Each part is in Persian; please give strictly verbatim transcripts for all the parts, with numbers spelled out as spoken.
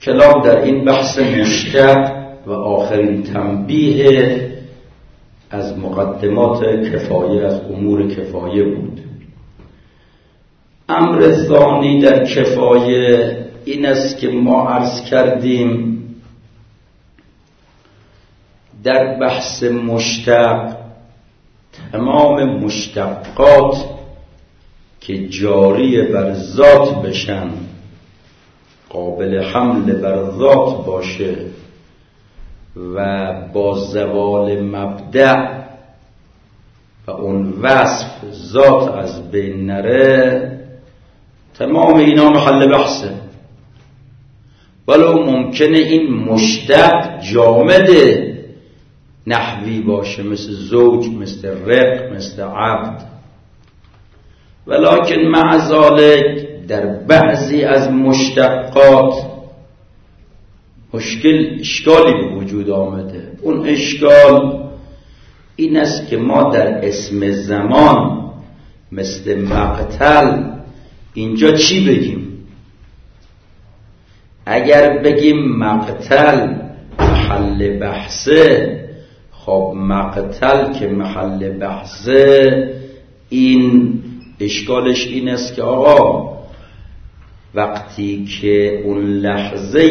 کلام در این بحث مشتق و آخرین تنبیه از مقدمات کفایه، از امور کفایه بود. امر ثانی در کفایه این است که ما عرض کردیم در بحث مشتق تمام مشتقات که جاری بر ذات بشن، قابل حمل بر ذات باشه و با زوال مبدأ و اون وصف ذات از بین نره، تمام اینا محل بحثه. ولو ممکنه این مشتق جامد نحوی باشه، مثل زوج، مثل رق، مثل عبد، ولکن مع ذلک در بعضی از مشتقات مشکل اشکالی به وجود آمده. اون اشکال این است که ما در اسم زمان مثل مقتل اینجا چی بگیم؟ اگر بگیم مقتل محل بحثه، خب مقتل که محل بحثه، این اشکالش این است که آقا وقتی که اون لحظه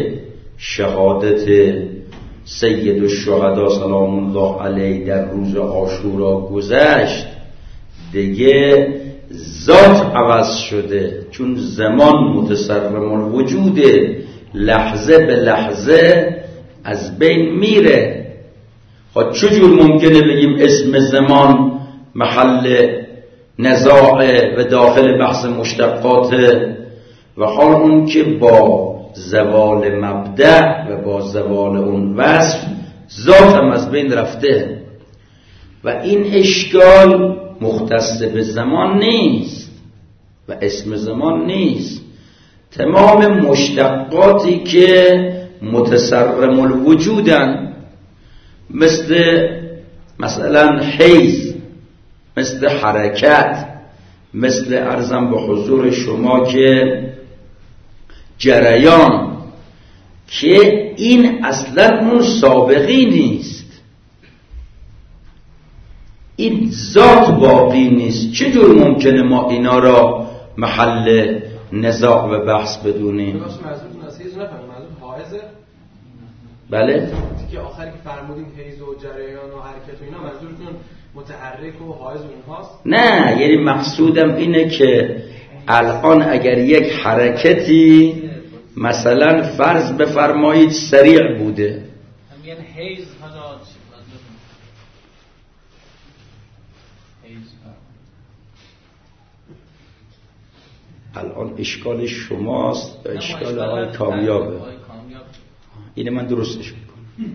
شهادت سید الشهدا سلام الله علیه در روز عاشورا گذشت، دیگه ذات عوض شده، چون زمان متصرم الوجوده، لحظه به لحظه از بین میره. خب چجور ممکنه بگیم اسم زمان محل نزاع و داخل بحث مشتقاته و حال اون که با زوال مبدأ و با زوال اون وصف ذات هم از بین رفته؟ و این اشکال مختص به زمان نیست و اسم زمان نیست. تمام مشتقاتی که متصرم الوجودن، مثل مثلا حیز، مثل حرکت، مثل عرضم به حضور شما که جریان، که این اصلا اون سابقی نیست، این ذات باقی نیست. چجور ممکنه ما اینا را محل نزاع و بحث بدونیم؟ بله؟ که آخری که فرمودیم حیز و جریان و حرکت و اینا، منظورتون متحرک و حائز و اینهاست؟ نه، یعنی مقصودم اینه که الان اگر یک حرکتی مثلا فرض بفرمایید سریع بوده، یعنی حیز الان اشکال شماست یا اشکال آقای کامیابه؟ اینه من درستش میکنم.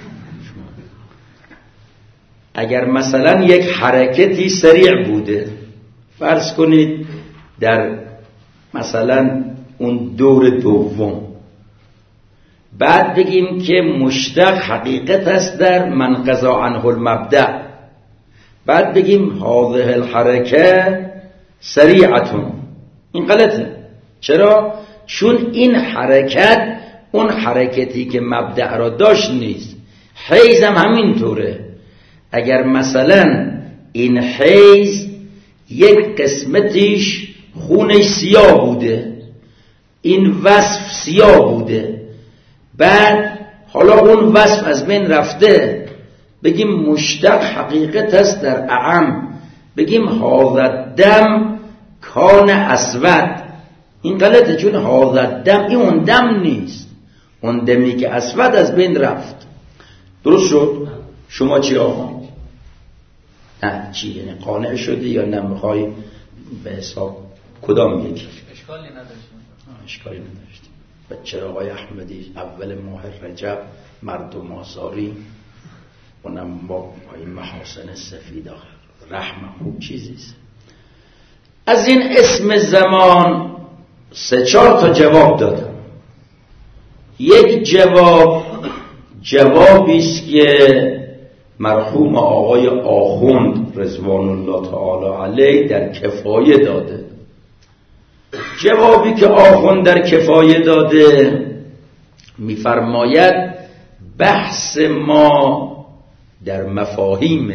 اگر مثلا یک حرکتی سریع بوده، فرض کنید در مثلا اون دور دوم، بعد بگیم که مشتق حقیقت است در من قضا عنه المبدأ، بعد بگیم هذه الحرکه سریعتون، این غلطه. چرا؟ چون این حرکت اون حرکتی که مبدأ را داشت نیست. حیز هم همینطوره. اگر مثلا این حیز یک قسمتیش خونش سیاه بوده، این وصف سیاه بوده، بعد حالا اون وصف از بین رفته، بگیم مشتق حقیقت است در اعم، بگیم هذا دم کان اسود، این غلطه، چون هذا دم این اون دم نیست، اون دمی که اسود از بین رفت. درست شد؟ شما چی آقا؟ نه چی؟ یعنی قانع شدی یا نه میخوای به حساب کدام یکی؟ اشکالی نداشتیم. اشکالی نداشتیم. و چرا آقای احمدی اول ماه رجب مردم آزاری، اونم با این محاسن سفید آخر رحم خوب چیزیست. از این اسم زمان سه چهار تا جواب دادم. یک جواب جوابی است که مرحوم آقای آخوند رضوان الله تعالی علیه در کفایه داده. جوابی که آخوند در کفایه داده می‌فرماید بحث ما در مفاهیم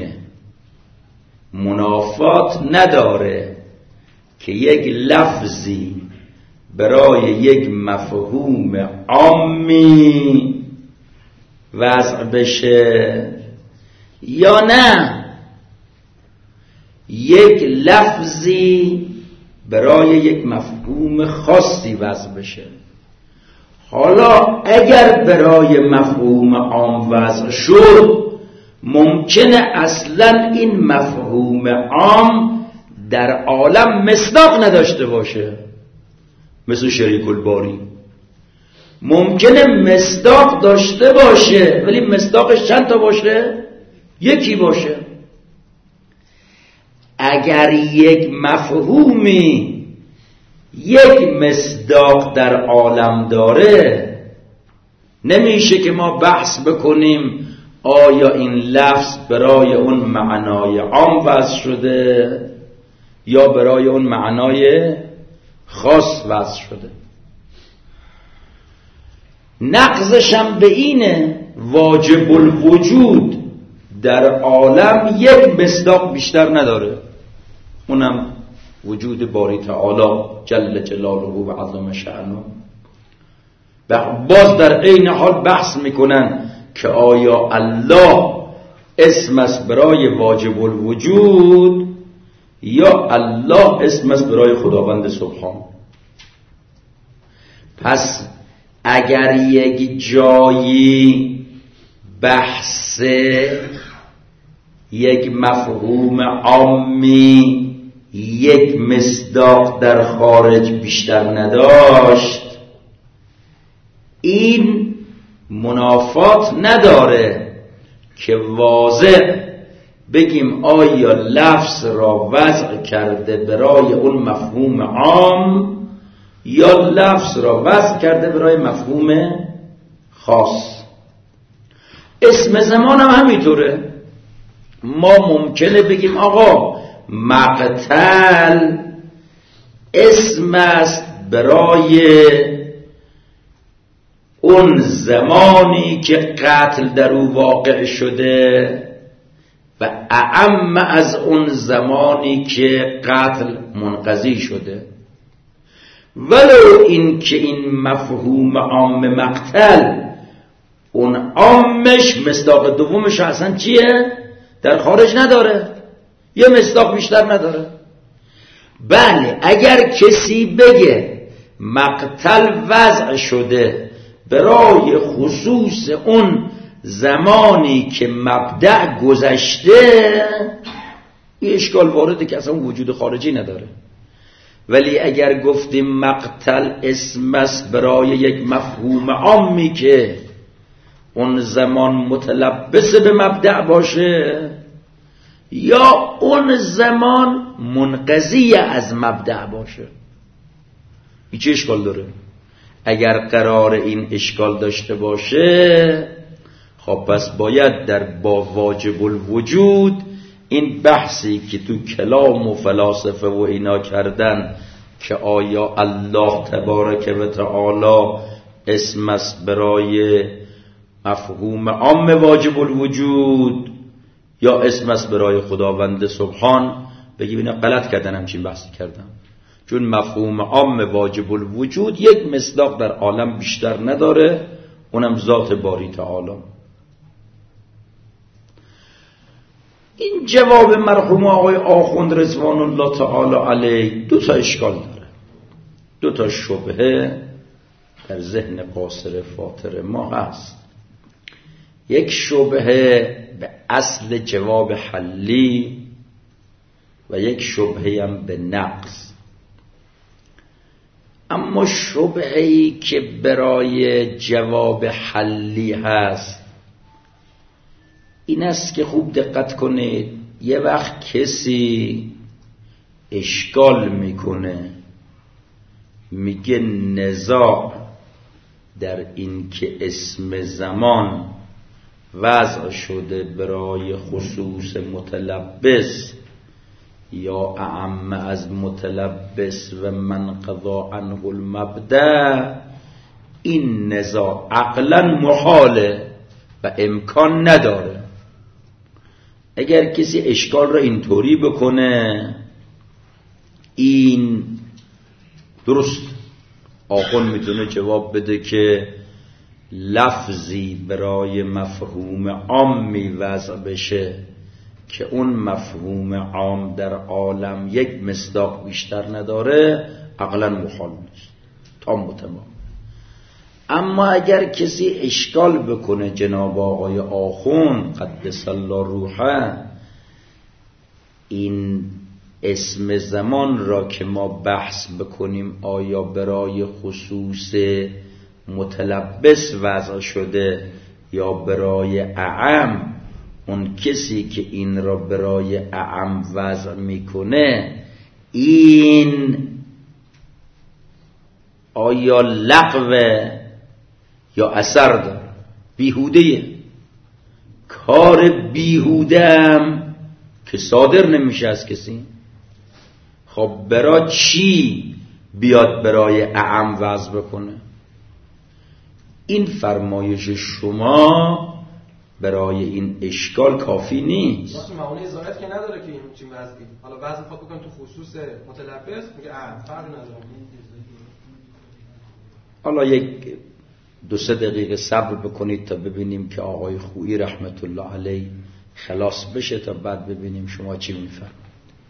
منافات نداره که یک لفظی برای یک مفهوم عامی وضع بشه یا نه یک لفظی برای یک مفهوم خاصی وضع بشه. حالا اگر برای مفهوم عام وضع شد، ممکنه اصلا این مفهوم عام در عالم مصداق نداشته باشه، مثل شریک الباری. ممکنه مصداق داشته باشه ولی مصداقش چند تا باشه؟ یکی باشه. اگر یک مفهومی یک مصداق در عالم داره، نمیشه که ما بحث بکنیم آیا این لفظ برای اون معنای عام وضع شده یا برای اون معنای خاص وضع شده. نقضش هم به اینه واجب الوجود در عالم یک مصداق بیشتر نداره، اونم وجود باری تعالی جل جلاله و عظم شأنه. باز در عین حال بحث میکنن که آیا الله اسم است برای واجب الوجود یا الله اسم است برای خداوند سبحان. پس اگر یک جایی بحث یک مفهوم عامی یک مصداق در خارج بیشتر نداشت، این منافات نداره که واضح بگیم آیا لفظ را وضع کرده برای اون مفهوم عام یا لفظ را وضع کرده برای مفهوم خاص. اسم زمان هم همینطوره. ما ممکنه بگیم آقا مقتل اسم است برای اون زمانی که قتل در او واقع شده و اعم از اون زمانی که قتل منقضی شده، ولو این که این مفهوم عام مقتل اون عامش مصداق دومش اصلا چیه؟ در خارج نداره، یه مصداق بیشتر نداره. بله اگر کسی بگه مقتل وضع شده برای خصوص اون زمانی که مبدأ گذشته، این اشکال وارده که اصلا وجود خارجی نداره. ولی اگر گفتیم مقتل اسم است برای یک مفهوم عامی که اون زمان متلبس به مبدأ باشه یا اون زمان منقضی از مبدأ باشه، این چه اشکال داره؟ اگر قرار این اشکال داشته باشه، خب پس باید در با واجب الوجود این بحثی که تو کلام و فلاسفه و اینا کردن که آیا الله تبارک و تعالی اسم است برای مفهوم عام واجب الوجود یا اسم است برای خداوند سبحان، بگی اینا غلط کردن، همچین بحثی کردن. چون مفهوم عام واجب الوجود یک مصداق در عالم بیشتر نداره، اونم ذات باری تعالی. این جواب مرحوم آقای آخوند رضوان الله تعالی علیه دو تا اشکال داره، دو تا شبهه در ذهن قاصر فاطر ما هست. یک شبهه به اصل جواب حلی و یک شبهه هم به نقص. اما شبهه‌ای که برای جواب حلی هست این است که خوب دقت کنید، یه وقت کسی اشکال میکنه، میگه نزاع در این که اسم زمان وضع شده برای خصوص متلبس یا اعم از متلبس و من قضا عنه المبدأ، این نزاع عقلا محاله و امکان نداره. اگر کسی اشکال را اینطوری بکنه، این درست آخون میتونه جواب بده که لفظی برای مفهوم عامی وضع بشه که اون مفهوم عام در عالم یک مصداق بیشتر نداره، عقلا محال نیست، تام و تمام. اما اگر کسی اشکال بکنه، جناب آقای آخون قدس الله روحه، این اسم زمان را که ما بحث بکنیم آیا برای خصوص متلبس وضع شده یا برای اعم، اون کسی که این را برای اعم وضع میکنه این آیا لغوه یا اثر داره؟ بیهوده. کار بیهوده هم که صادر نمیشه از کسی. خب برای چی بیاد برای اعم وضع بکنه؟ این فرمایش شما برای این اشکال کافی نیست. واسه معونه ازالت که نداره که این چی وضعی. حالا وضع خود بکن تو خصوص متلبس میگه اعم فرق نداره. حالا یک دو سه دقیقه صبر بکنید تا ببینیم که آقای خویی رحمت الله علیه خلاص بشه، تا بعد ببینیم شما چی میفرمایید.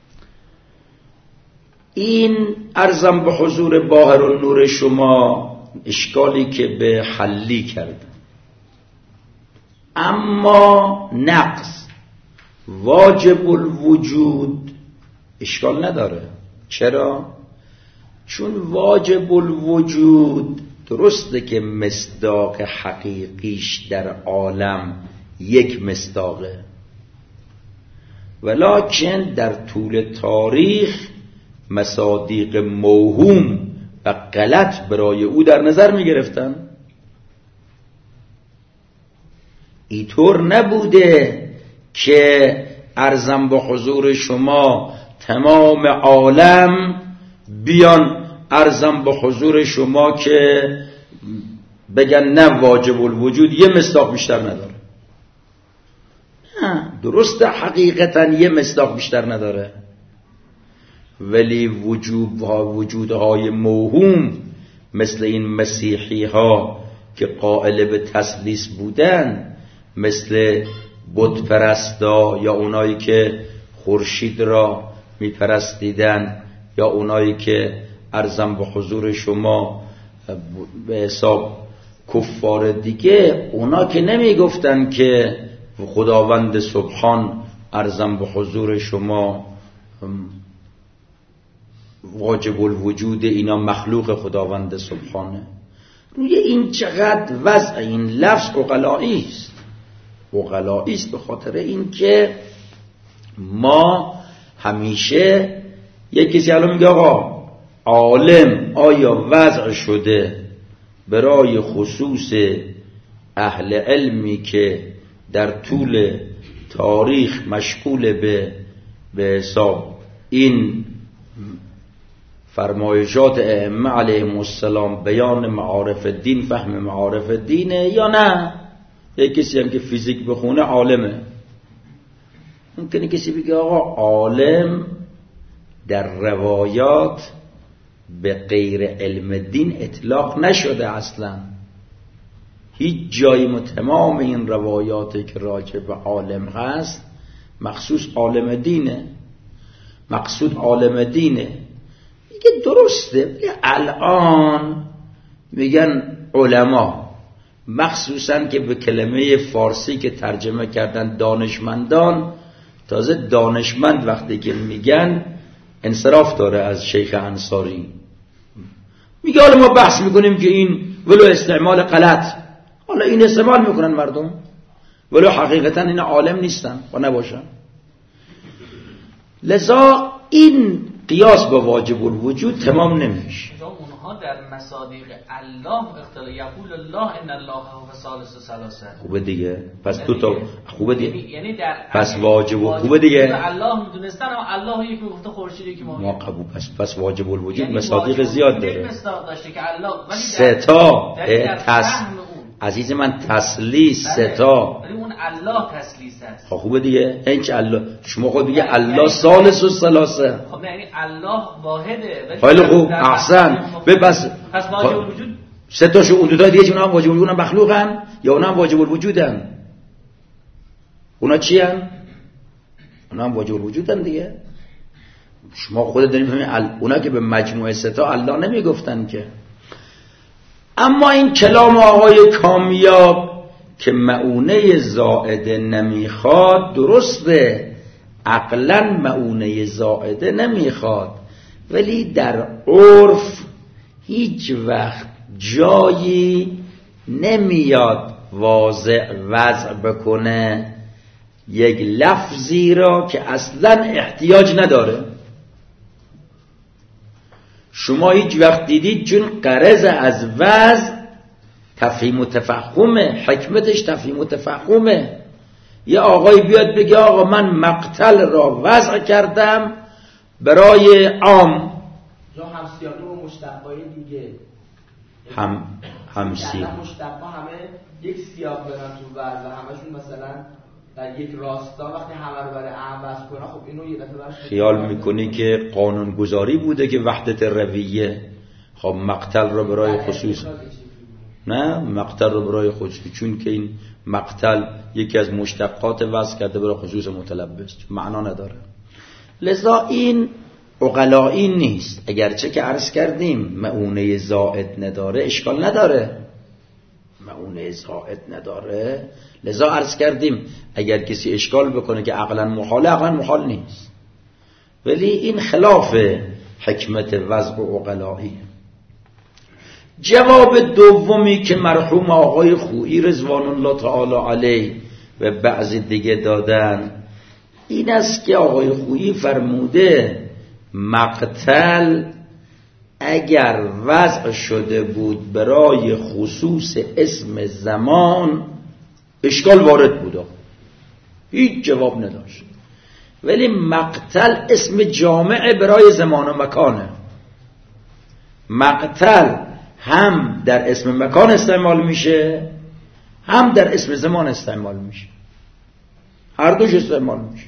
این عرضم به حضور باهر النور شما اشکالی که به حلی کردن. اما نقص واجب الوجود اشکال نداره. چرا؟ چون واجب الوجود درسته که مصداق حقیقیش در عالم یک مصداقه، ولکن در طول تاریخ مصادیق موهوم و غلط برای او در نظر می گرفتن. اینطور نبوده که عرضم به حضور شما تمام عالم بیان عرضم به حضور شما که بگن نه واجب الوجود یه مصداق بیشتر نداره. نه، درسته حقیقتا یه مصداق بیشتر نداره، ولی وجوب ها وجودهای موهوم مثل این مسیحی ها که قائل به تثلیث بودن، مثل بت پرستا یا اونایی که خورشید را میپرستیدن، یا اونایی که عرضم به حضور شما به حساب کفار دیگه، اونا که نمیگفتن که خداوند سبحان عرضم به حضور شما واجب الوجود، اینا مخلوق خداوند سبحانه. روی این چقدر وضع این لفظ عقلایی است، عقلایی است به خاطر این که ما همیشه یک کسی الان میگه آقا عالم آیا وضع شده برای خصوص اهل علمی که در طول تاریخ مشغول به به حساب این فرمایشات ائمه علیهم السلام بیان معارف دین، فهم معارف دینه، یا نه یک کسی هم که فیزیک بخونه عالمه. ممکنه کسی بگه آقا عالم در روایات به غیر علم دین اطلاق نشده، اصلا هیچ جایی ما تمام این روایاتی که راجع به عالم هست مخصوص عالم دینه، مقصود عالم دینه. میگه درسته، میگه الان میگن علما، مخصوصا که به کلمه فارسی که ترجمه کردن دانشمندان، تازه دانشمند وقتی که میگن انصراف داره از شیخ انصاری. میگه حالا ما بحث میکنیم که این ولو استعمال غلط، حالا این استعمال میکنن مردم، ولو حقیقتا این عالم نیستن و نباشن. لذا این قیاس با واجب الوجود تمام نمیشه. اونها اونها در مصادیق الله اختلاف یقول الله ان الله هو ثالث ثلاثه. خوبه دیگه. پس دو تا خوبه دیگه. یعنی در پس واجب و خوبه دیگه. الله میدونستن الله یکی گفته خورشیدی که ما ما قبول. پس پس واجب الوجود یعنی مصادیق زیاد داره. مصداق داشته که الله ولی سه تا تس عزیز من تسلیس سه تا. ولی اون الله تسلیس است. خب خوبه دیگه. این چه الله شما خود دیگه الله ثالث و ثلاثه. خب یعنی الله واحده. خیلی خوب احسن. بس پس واجب الوجود سه تاشو اون دو تا دیگه اونها هم واجب الوجود مخلوقن یا اونها هم واجب الوجودن؟ اونا چی ان؟ اونا هم واجب الوجودن دیگه. شما خودت دارید میفهمید اونا که به مجموعه سه تا الله نمیگفتن که. اما این کلام آقای کامیاب که مؤونه زائده نمیخواد درسته، عقلا مؤونه زائده نمیخواد، ولی در عرف هیچ وقت جایی نمیاد واضح وضع بکنه یک لفظی را که اصلا احتیاج نداره. شما هیچ وقت دیدید چون غرض از وضع تفهیم و تفهمه، حکمتش تفهیم و تفهمه. یه آقای بیاد بگه آقا من مقتل را وضع کردم برای عام، یا همسیاقی و مشتقای دیگه هم همسی مشتقا همه یک سیاق برن تو وضع، همشون مثلا در یک راستا وقتی همه رو برای اعم وضع کنه، خب اینو یه دفعه برش خیال میکنی که قانون گذاری بوده که وحدت رویه. خب مقتل را برای خصوص نه، مقتل را برای خصوص، چون که این مقتل یکی از مشتقات وضع کرده برای خصوص متلبس، معنا نداره. لذا این عقلایی نیست. اگرچه که عرض کردیم مؤونه زائد نداره اشکال نداره، مؤونه زائد نداره. لذا عرض کردیم اگر کسی اشکال بکنه که عقلا محاله، عقلا محال نیست، ولی این خلاف حکمت وضع و عقلایی. جواب دومی که مرحوم آقای خویی رضوان الله تعالی علیه و بعضی دیگه دادن این است که آقای خویی فرموده مقتل اگر وضع شده بود برای خصوص اسم زمان اشکال وارد بود، هیچ جواب نداشت. ولی مقتل اسم جامع برای زمان و مکانه. مقتل هم در اسم مکان استعمال میشه، هم در اسم زمان استعمال میشه، هر دوش استعمال میشه.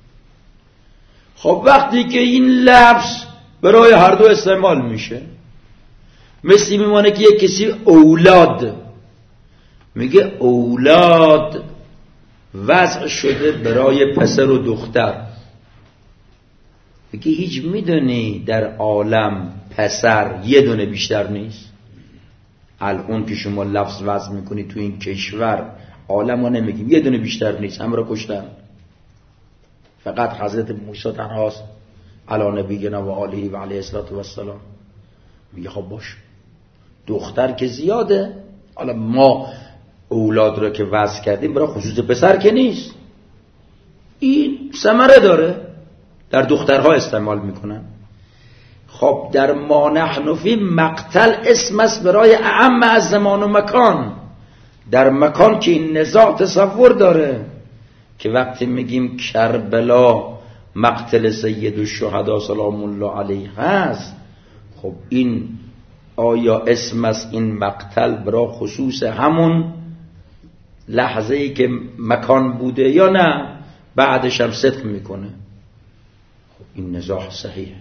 خب وقتی که این لفظ برای هر دو استعمال میشه، مثل میمونه که یک کسی اولاد میگه اولاد وضع شده برای پسر و دختر، میگه هیچ میدونی در عالم پسر یه دونه بیشتر نیست؟ الان که شما لفظ وضع میکنی تو این کشور عالم رو نمیگیم یه دونه بیشتر نیست، همه رو کشتن، فقط حضرت موسی تنهاست علی نبینا و آله و علیه السلام. میگه خب باش دختر که زیاده، حالا ما اولاد رو که وضع کردیم برای خصوص پسر که نیست، این ثمره داره، در دخترها استعمال میکنن. خب در ما نحن فی مقتل اسم است برای اعم از زمان و مکان، در مکان که این نزاع تصور داره که وقتی میگیم کربلا مقتل سید الشهدا سلام الله علیه هست، خب این آیا اسم است این مقتل برای خصوص همون لحظه ای که مکان بوده یا نه بعدش هم صدق میکنه؟ خب این نزاع صحیحه.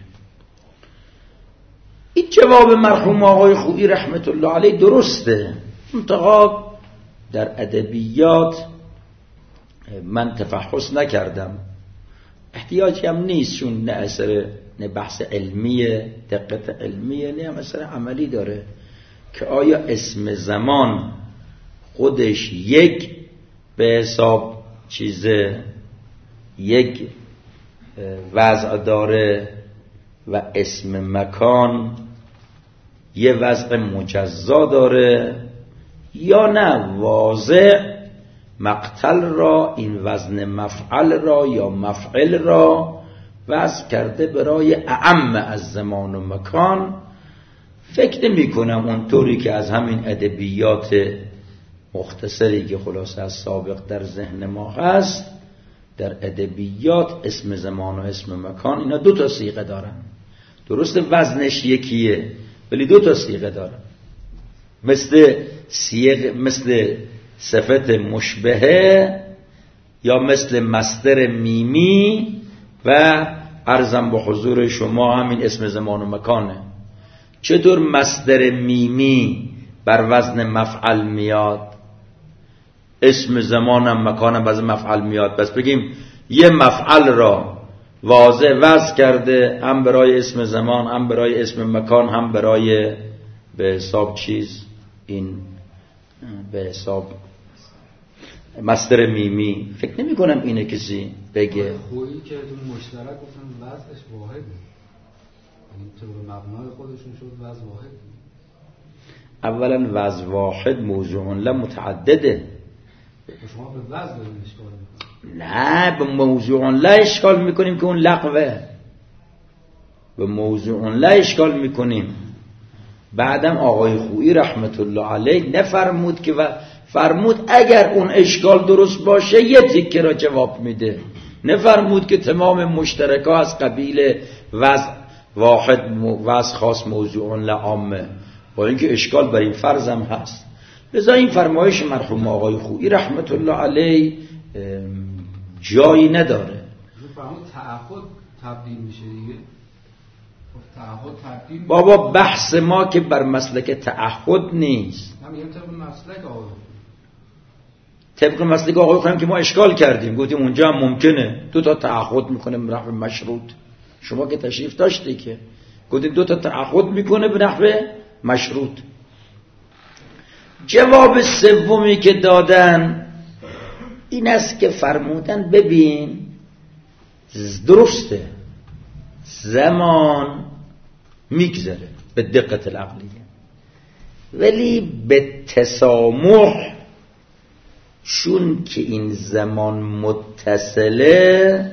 این جواب مرحوم آقای خویی رحمت الله علیه درسته، منتها در ادبیات من تفحص نکردم، احتیاجی هم نیست، چون نه اثر نه بحث علمیه، دقت علمیه، نه هم اثر عملی داره که آیا اسم زمان خودش یک به حساب چیزه، یک وضع داره و اسم مکان یه وضع مجزا داره، یا نه واضح مقتل را این وزن مفعل را یا مفعل را وضع کرده برای اعم از زمان و مکان فکر نمی کنم اونطوری که از همین ادبیات مختصری که خلاصه از سابق در ذهن ما هست، در ادبیات اسم زمان و اسم مکان اینا دو تا صیغه دارن. درسته وزنش یکیه ولی دو تا صیغه دارن، مثل صیغه، مثل صفت مشبهه یا مثل مصدر میمی و عرضم به حضور شما همین اسم زمان و مکانه. چطور مصدر میمی بر وزن مفعل میاد، اسم زمانم مکانم وزن مفعل میاد؟ پس بگیم یه مفعل را واضح وضع کرده، هم برای اسم زمان، هم برای اسم مکان، هم برای به حساب چیز، این به حساب مصدر میمی. فکر نمی کنم اینه کسی بگه. خویی که تو مشترک گفتن وضعش واحده، یعنی طور مبنای خودشون شد وضع واحد. اولا وضع واحد موضوع لا متعدده. شما به وضع داریم اشکال میکنیم؟ نه، به موضوع لا اشکال میکنیم که اون لغوه. به موضوع لا اشکال میکنیم. بعدم آقای خویی رحمت الله علیه نفرمود که و فرمود اگر اون اشکال درست باشه یه تیکه را جواب میده، نفرمود که تمام مشترکا از قبیل وضع واحد وضع خاص موضوع لعامه، با اینکه اشکال بر این فرضم هست. لذا این فرمایش مرحوم آقای خویی رحمت الله علیه جایی نداره. فرمود تعهد تبدیل میشه دیگه. تعهد تبدیل بابا بحث ما که بر مسلک تعهد نیست، هم میگم طبق مسلک آقای طبق مسلک آقای خویی که ما اشکال کردیم، گفتیم اونجا هم ممکنه دو تا تعهد میکنه به نحو مشروط. شما که تشریف داشتی که گفتیم دو تا تعهد میکنه به نحو مشروط. جواب سومی که دادن این است که فرمودن ببین درسته زمان میگذره به دقت العقلیه، ولی به تسامح، چون که این زمان متصله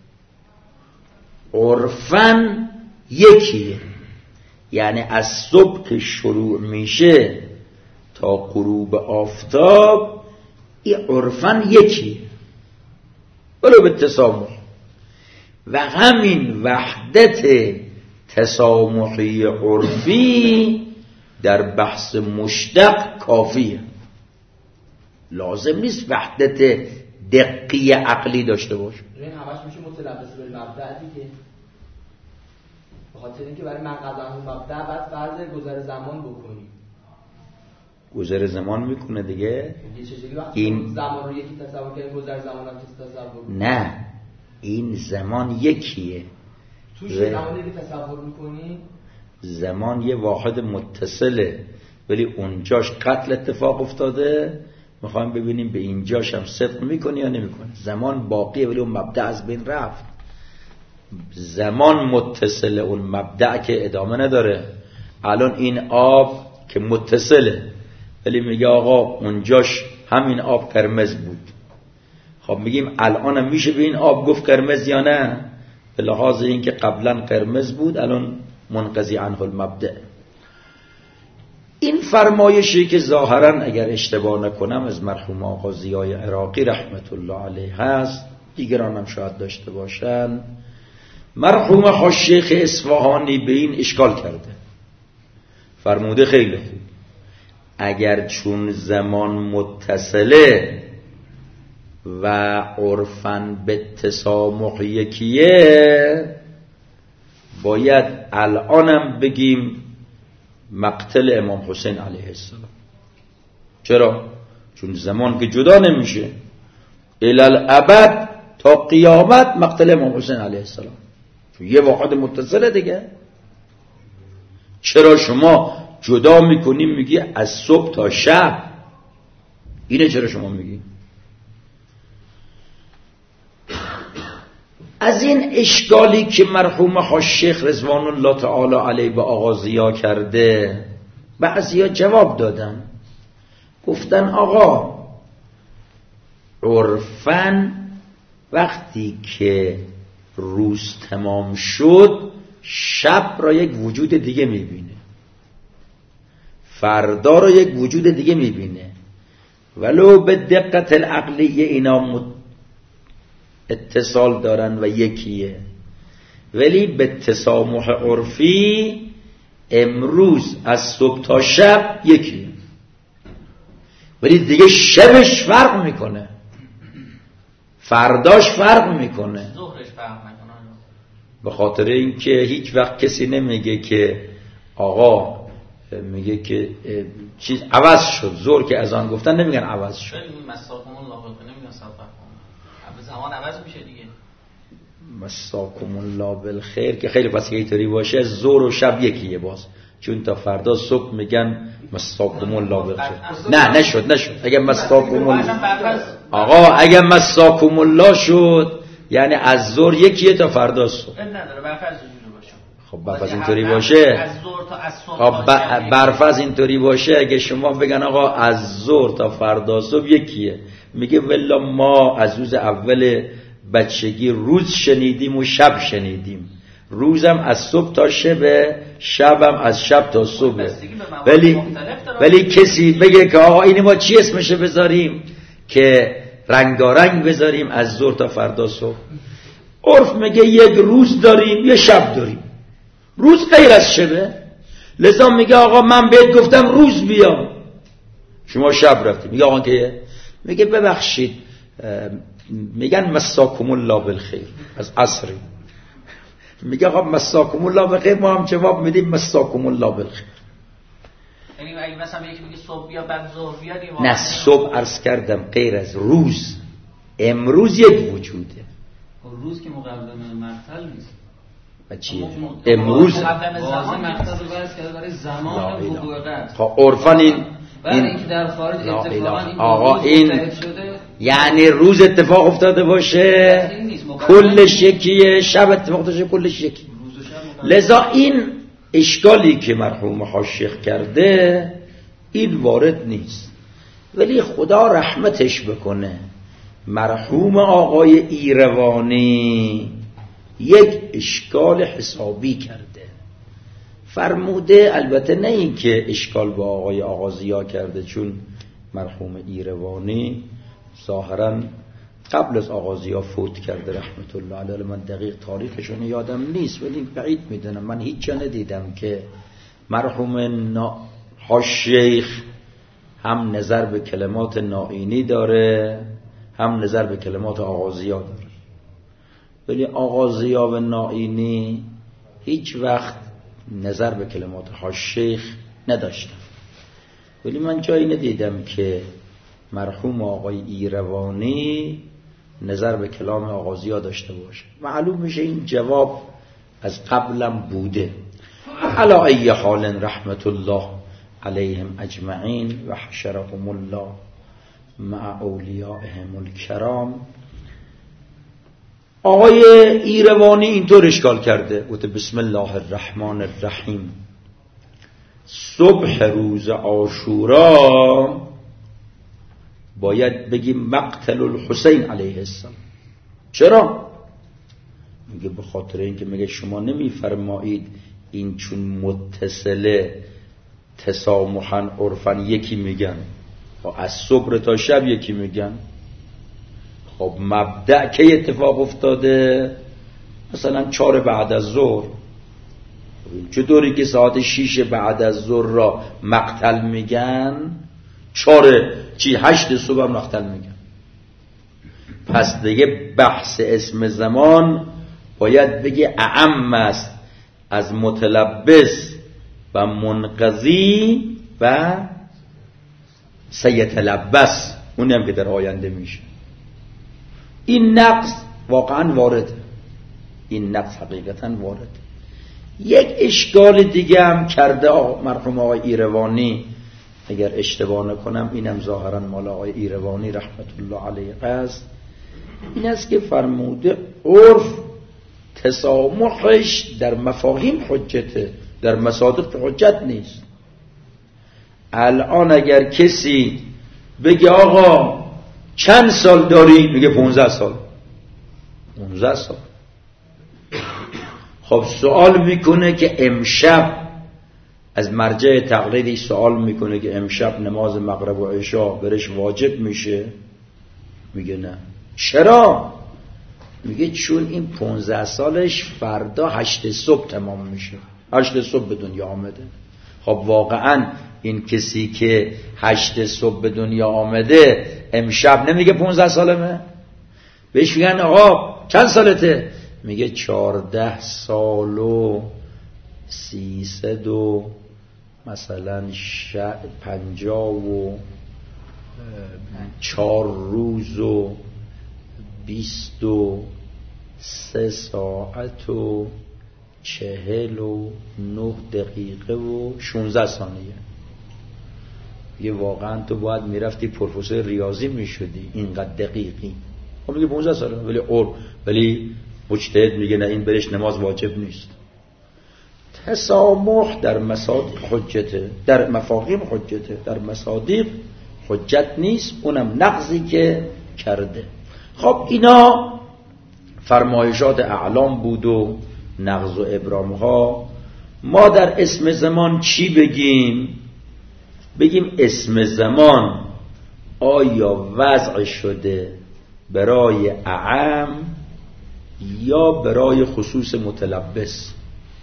عرفاً یکیه، یعنی از صبح که شروع میشه تا غروب آفتاب این عرفاً یکیه ولو به تسامح. و همین وحدت تسامحی عرفی در بحث مشتق کافیه، لازم نیست وحدت دقی عقلی داشته باشه. این همش میشه متلبس به مبدأ دیگه، به خاطر اینکه برای من قضا مبدأ بعد فرض گذر زمان بکنی. گذر زمان میکنه دیگه. این زمان رو یکی تصور کنی، گذر زمان هم تصور کنی. نه، این زمان یکیه. توش زمان یکی تصور میکنی؟ زمان یه واحد متصله، ولی اونجاش قتل اتفاق افتاده، میخوایم ببینیم به اینجاش هم صدق میکنه یا نمیکنه. زمان باقیه ولی اون مبدأ از بین رفت. زمان متصله، اون مبدأ که ادامه نداره. الان این آب که متصله ولی میگه آقا اونجاش همین آب قرمز بود، خب میگیم الان هم میشه به این آب گفت قرمز یا نه؟ به لحاظ این که قبلا قرمز بود الان منقضی عنه المبدأ. این فرمایشی که ظاهرا اگر اشتباه نکنم از مرحوم آقا ضیای عراقی رحمت الله علیه هست، دیگران هم شاید داشته باشن، مرحوم حاشیه اصفهانی به این اشکال کرده، فرموده خیلی خوب، اگر چون زمان متصله و عرفاً به تسامح یکیه، باید الانم بگیم مقتل امام حسین علیه السلام. چرا؟ چون زمان که جدا نمیشه، الالابد تا قیامت مقتل امام حسین علیه السلام، چون یه واحد متصله دیگه. چرا شما جدا میکنیم میگی از صبح تا شب؟ اینه چرا شما میگی؟ از این اشکالی که مرحوم حاج‌شیخ رضوان الله تعالی علیه به آقا ضیا کرده، بعضیا جواب دادن، گفتن آقا عرفاً وقتی که روز تمام شد شب را یک وجود دیگه میبینه. فردا رو یک وجود دیگه میبینه، ولو به دقت العقلیه اینا اتصال دارن و یکیه، ولی به تسامح عرفی امروز از صبح تا شب یکیه، ولی دیگه شبش فرق میکنه، فرداش فرق میکنه، ظهرش فرق میکنه. به خاطر اینکه هیچ وقت کسی نمیگه که آقا میگه که چیز عوض شد، ظهر که اذان گفتن نمیگن عوض شد. مساکم الله بالخیر نمیگن صفحه به زمان عوض میشه دیگه. مساکم الله بالخیر که خیلی پس که اینطوری باشه ظهر و شب یکیه باز، چون تا فردا صبح میگن مساکم الله بالخیر. نه نشد نشد اگه مساکم الله آقا اگه مساکم الله شد یعنی از ظهر یکیه تا فردا صبح. نداره برفرض اینجوری باشه. خب برفرض اینطوری باشه، از ظهر تا از صبح. خب برفرض اینطوری باشه اگه شما بگن آقا از ظهر تا فردا صبح یکیه، میگه والله ما از روز اول بچگی روز شنیدیم و شب شنیدیم، روزم از صبح تا شب، شبم از شب تا صبح، ولی ولی کسی بگه که آقا این ما چی اسمشه بذاریم که رنگارنگ بذاریم از ظهر تا فردا صبح؟ عرف میگه یک روز داریم یه شب داریم، روز غیر از شبه، لذا میگه آقا من بهت گفتم روز بیا شما شب رفتی، میگه آقا که میگه ببخشید میگن مساکم الله بالخیر از عصری، میگه آقا مساکم الله بالخیر، ما هم جواب میدیم مساکم الله بالخیر. یعنی اگه مثلا یکی میگه صبح بیا بعد ظهر بیا دیگه نه صبح عرض کردم غیر از روز، امروز یک وجوده، روز که مقدم مقتل نیست و چیه امروز واضح مقتل رو برس کرده برای زمان وقوع قتل. خب عرفان این برای اینکه در خارج اتفاقا این آقا این شده، یعنی روز اتفاق افتاده باشه کلش یکیه، شب اتفاق افتاده باشه کلش یکی. لذا این اشکالی که مرحوم حاشیخ کرده این وارد نیست، ولی خدا رحمتش بکنه مرحوم آقای ایروانی یک اشکال حسابی کرده، فرموده، البته نه این که اشکال با آقای آغازیا کرده، چون مرحوم ایروانی ظاهرا قبل از آغازیا فوت کرده رحمت الله علیه، من دقیق تاریخشون یادم نیست ولی بعید میدونم، من هیچ جا ندیدم که مرحوم نا... حاشیخ هم نظر به کلمات نائینی داره هم نظر به کلمات آغازیا داره، ولی آغازیا و نائینی هیچ وقت نظر به کلمات حاشیخ نداشتم، ولی من جایی ندیدم که مرحوم آقای ایروانی نظر به کلام آغازیا داشته باشه. معلوم میشه این جواب از قبلم بوده. علی ای حال رحمت الله علیهم اجمعین و حشرهم الله مع اولیائهم الکرام. آقای ایروانی اینطور اشکال کرده، گفته بسم الله الرحمن الرحیم، صبح روز عاشورا باید بگیم مقتل الحسین علیه السلام. چرا؟ میگه به خاطر اینکه میگه شما نمیفرمایید این چون متصله تسامحاً عرفاً یکی میگن و از صبح تا شب یکی میگن. خب مبدأ که اتفاق افتاده مثلا چهار بعد از ظهر، چطوری که ساعت شیش بعد از ظهر را مقتل میگن چهار چی هشت صبح هم مقتل میگن؟ پس دیگه بحث اسم زمان باید بگه اعم است از متلبس و منقضی و سیتلبس، اونی هم که در آینده میشه. این نقص واقعا وارده، این نقص حقیقتا وارده. یک اشکال دیگه هم کرده مرحوم آقای ایروانی، اگر اشتباه نکنم اینم ظاهرا مال آقای ایروانی رحمت الله علیه است، این است که فرموده عرف تسامحش در مفاهیم حجته، در مصادق حجت نیست. الان اگر کسی بگه آقا چند سال داری، میگه پونزده سال پونزده سال . خب سوال میکنه که امشب از مرجع تقلیدی سوال میکنه که امشب نماز مغرب و عشا برش واجب میشه؟ میگه نه. چرا؟ میگه چون این پونزده سالش فردا هشت صبح تمام میشه، هشت صبح به دنیا آمده. خب واقعا این کسی که هشت صبح به دنیا آمده امشب نمیگه پونزده سالمه؟ بهش میگن آقا چند سالته؟ میگه چارده سال و سیصد و مثلا پنجاه و چار روز و بیست و سه ساعت و چهل و نه دقیقه و شونزده ثانیه. یه واقعا تو باید میرفتی پروفسور ریاضی میشدی اینقدر دقیقی. خب میگه پانزده ساله، ولی اور ولی مجتهد میگه نه این برش نماز واجب نیست. تسامح در مصادیق حجته، در مفاهیم حجته، در مصادیق حجت نیست، اونم نقضی که کرده. خب اینا فرمایشات اعلام بود و نقض و ابرام ها. ما در اسم زمان چی بگیم؟ بگیم اسم زمان آیا وضع شده برای اعم یا برای خصوص متلبس؟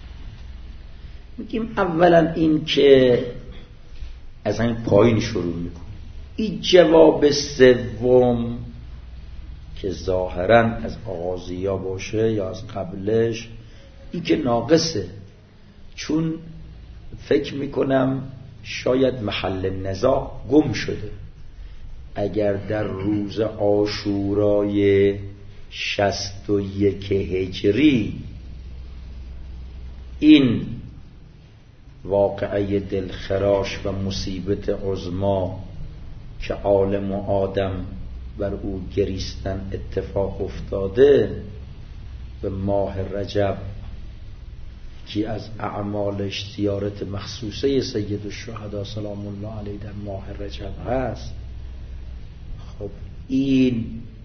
میگیم اولا این که از این پایین شروع میکنیم. این جواب سوم که ظاهرا از آغازیا باشه یا از قبلش، این که ناقصه، چون فکر میکنم شاید محل نزاع گم شده. اگر در روز عاشورای شصت و یک هجری این واقعه دلخراش و مصیبت عظما که عالم و آدم بر او گریستن اتفاق افتاده، به ماه رجب که از اعمالش زیارت مخصوصه سید الشهدا سلام الله علیه در ماه رجب هست. خب این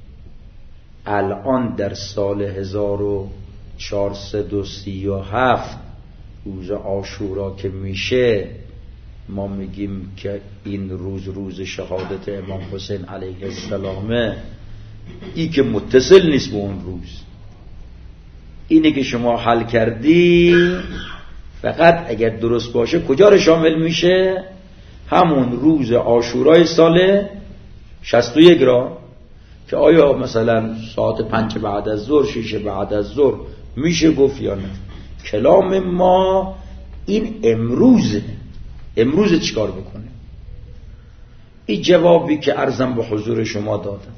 الان در سال هزار و چهارصد و سی و هفت روز عاشورا که میشه، ما میگیم که این روز روز شهادت امام حسین علیه السلامه. ای که متصل نیست به اون روز، اینه که شما حل کردی. فقط اگر درست باشه کجا رو شامل میشه؟ همون روز عاشورای سال شصت و یک را، که آیا مثلا ساعت پنج بعد از ظهر، شش بعد از ظهر میشه گفت یا نه؟ کلام ما این امروزه. امروز چیکار بکنه؟ این جوابی که عرضم به حضور شما دادم.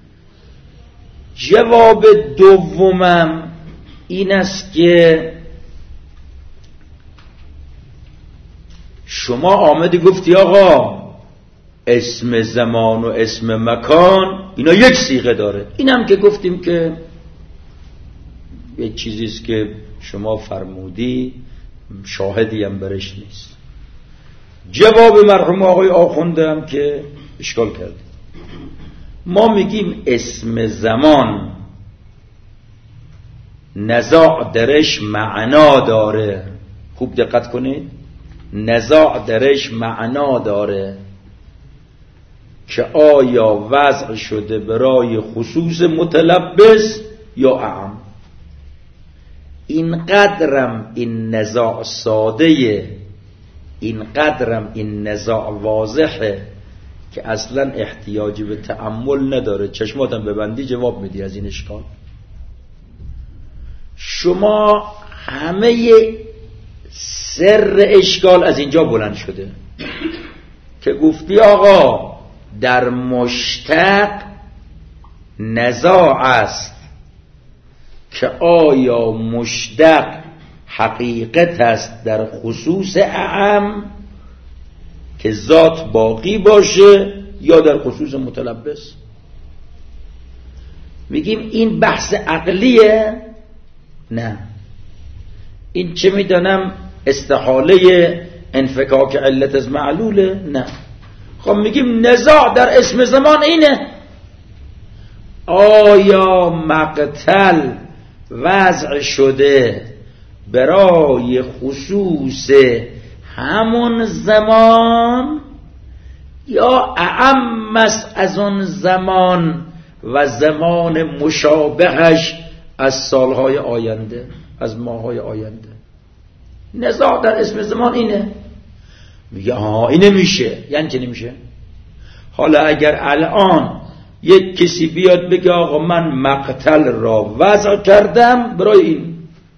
جواب دومم این است که شما آمدی گفتی آقا اسم زمان و اسم مکان اینا یک صیغه داره. اینم که گفتیم که یه چیزیست که شما فرمودی، شاهدی هم برش نیست. جواب مرحوم آقای آخونده هم که اشکال کرد. ما میگیم اسم زمان نزاع درش معنا داره. خوب دقت کنید، نزاع درش معنا داره که آیا وضع شده برای خصوص متلبس یا اعم. این قدرم این نزاع ساده، این قدرم این نزاع واضحه که اصلا احتیاجی به تأمل نداره. چشماتم ببندی جواب میدی از این اشکال. شما همه سر اشکال از اینجا بلند شده که گفتی آقا در مشتق نزاع است که آیا مشتق حقیقت است در خصوص اعم که ذات باقی باشه یا در خصوص متلبس. میگیم این بحث عقلیه؟ نه. این چه میدانم استحاله انفکاک علت از معلوله؟ نه. خب میگیم نزاع در اسم زمان اینه، آیا مقتل وضع شده برای خصوص همون زمان یا اعم است از اون زمان و زمان مشابهش از سالهای آینده، از ماهای آینده. نزاع در اسم زمان اینه. میگه ها اینه میشه، یعنی چه نمیشه؟ حالا اگر الان یک کسی بیاد بگه آقا من مقتل را وضع کردم برای این،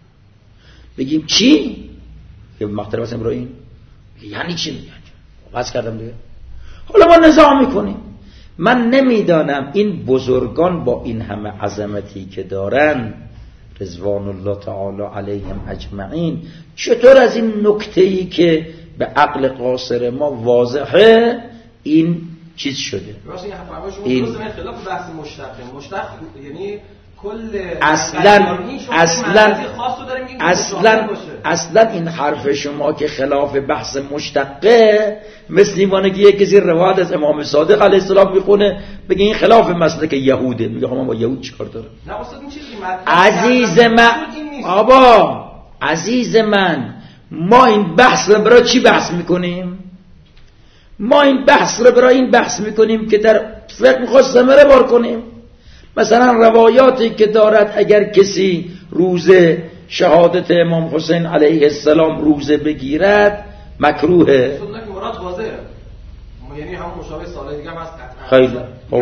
بگیم چی؟ که مقتل وضع برای این یعنی چی؟ میگه وضع کردم دیگه. حالا ما نزاع میکنیم. من نمیدانم این بزرگان با این همه عظمتی که دارن رضوان الله تعالی علیهم اجمعین چطور از این نکته‌ای که به عقل قاصر ما واضحه این چیز شده. این خلاف بحث مشتق مشتق یعنی کل اصلا اصلا اصلا اصلا این حرف شما که خلاف بحث مشتقه مثل اینه که یک کسی روایت از امام صادق علیه السلام بخونه بگه این خلاف مسلک یهوده، میگه من با یهود چیکار دارم؟ نه استاد این چیزی مطلب عزیز من آبا عزیز من ما این بحث رو برای چی بحث میکنیم؟ ما این بحث رو برای این بحث میکنیم که در فقه میخواد ثمره بار کنیم. مثلا روایاتی که دارد اگر کسی روز شهادت امام حسین علیه السلام روزه بگیرد مکروهه. مراد واضحه، یعنی هم مشابه سال دیگه هم هست قطعا. خیلی خوب.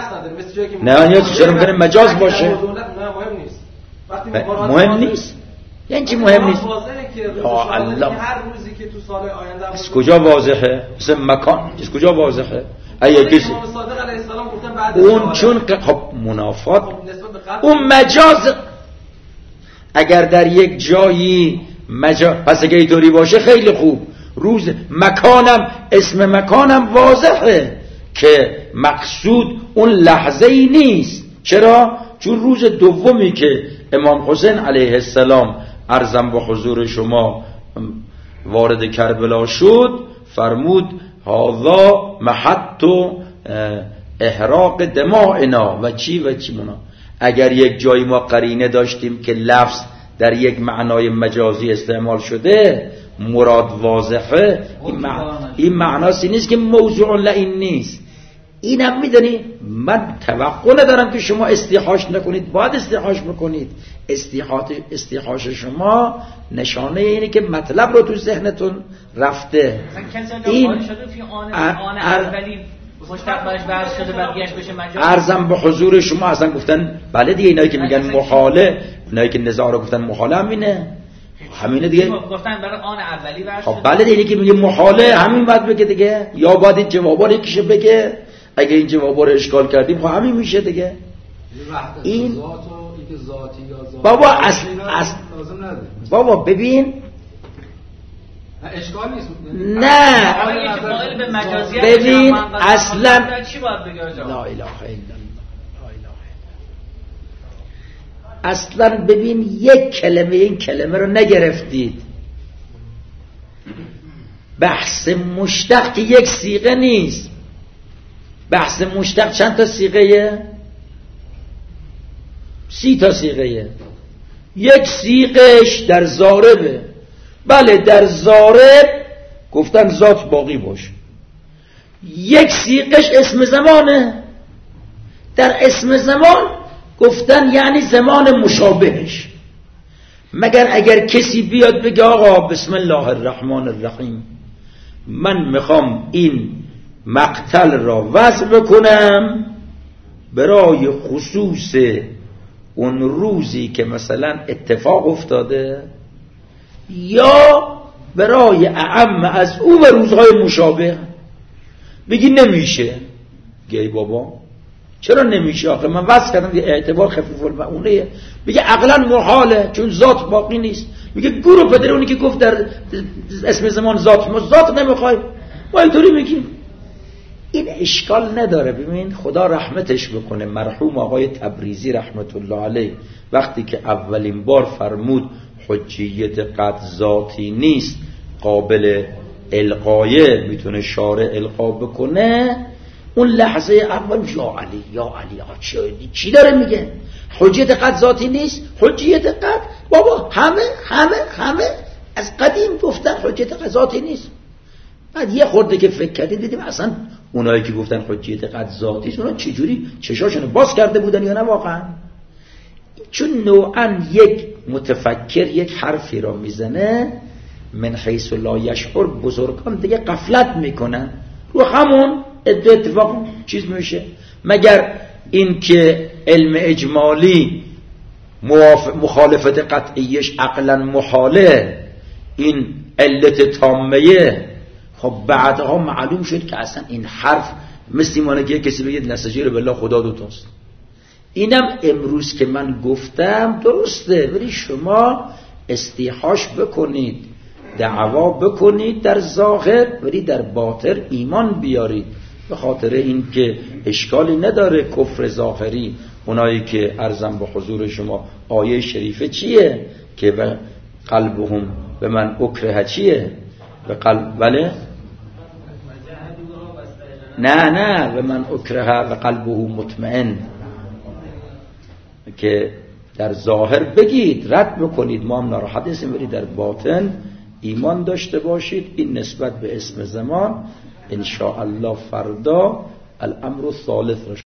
نه نه چرا میگه مجاز باشه؟ نه مهم نیست. وقتی مهم نیست. یعنی چی مهم نیست؟ یا الله هر روزی که تو سال آینده از کجا واضحه؟ مثل مکان از کجا واضحه؟ اگه کسی اون چون خب منافات اون مجاز اگر در یک جایی مجاز پس اگه اینطوری باشه خیلی خوب. روز مکانم اسم مکانم واضحه که مقصود اون لحظه ای نیست. چرا؟ چون روز دومی که امام حسین علیه السلام عرضم به حضور شما وارد کربلا شد فرمود هذا محط احراق دمائنا و چی و چی منا. اگر یک جایی ما قرینه داشتیم که لفظ در یک معنای مجازی استعمال شده مراد واضحه، این, مع... این معناسی نیست که موضوع لعین نیست. اینم میدونی من توقع ندارم که شما استیحاش نکنید، باید استیحاش بکنید. استیحاش استیحاش شما نشانه اینه که مطلب رو تو ذهنتون رفته. این آن اولی مشتقش بحث شده بقیه‌اش بشه مجاز. عرضم به حضور شما اصلا گفتن بله دیگه، اینایی که میگن محاله، اینایی که نزاع رو گفتن محاله همینه، همینه دیگه. گفتن برای آن اولی بحث شده. خب بله دیگه که میگه محاله همین باید بگه دیگه، یا باید این جوابا رو یکیشه بگه. اگه این جوابا رو اشکال کردیم خب همین میشه دیگه. این بابا اصل اصل بابا ببین اشکال نیست. نه ببین اصلا چی باید بگه؟ لا اله الا الله. اصلا ببین یک کلمه این کلمه رو نگرفتید. بحث مشتق که یک صیغه نیست. بحث مشتق چند تا صیغه؟ سی تا صیغه. یک صیغهش در ضاربه. بله در ضارب گفتن ذات باقی باشه. یک صیغهش اسم زمانه. در اسم زمان گفتن یعنی زمان مشابهش. مگر اگر کسی بیاد بگه آقا بسم الله الرحمن الرحیم من میخوام این مقتل را وضع بکنم برای خصوص اون روزی که مثلا اتفاق افتاده یا برای اعم از او و روزهای مشابه، بگی نمیشه. گی بابا چرا نمیشه؟ آخه من وضع کردم یه اعتبار خفیف المعونه. میگه عقلا محاله چون ذات باقی نیست. میگه گورو پدر اونی که گفت در اسم زمان ذات، ما ذات نمیخوایم، ما اینطوری میگیم. این اشکال نداره. ببین خدا رحمتش بکنه مرحوم آقای تبریزی رحمت الله علیه وقتی که اولین بار فرمود حجیت قطع ذاتی نیست قابل القایه میتونه شارع القا بکنه، اون لحظه اول یا علی یا علی چی, چی داره میگه؟ حجیت قطع ذاتی نیست. حجیت قطع بابا همه همه همه از قدیم گفتن حجیت قطع ذاتی نیست. بعد یه خورده که فکر کردیم دیدیم اصلا اونایی که گفتن حجیت قطع ذاتی است اونا چجوری چشاشونو باز کرده بودن یا نه واقعا. چون نوعا یک متفکر یک حرفی را میزنه من حیث لا یشعر، بزرگان دیگه غفلت میکنن رو همون اتفاق چیز میشه. مگر این که علم اجمالی مخالفت قطعیش عقلا محاله، این علت تامه، خب بعدها معلوم شد که اصلا این حرف مثل مانه که کسی بگید نستجیر بالله خدا دوتاست. اینم امروز که من گفتم درسته، ولی شما استیحاش بکنید، دعوا بکنید در ظاهر، ولی در باطن ایمان بیارید. به خاطر این که اشکالی نداره کفر ظاهری. اونایی که عرضم به حضور شما آیه شریفه چیه که به قلبهم به من اکره چیه به قلب بله نه نه به من اکره و قلبه مطمئن، که در ظاهر بگید رد بکنید ما هم ناراحت هستیم، ولی در باطن ایمان داشته باشید. این نسبت به اسم زمان ان شاء الله فردا الامر الثالث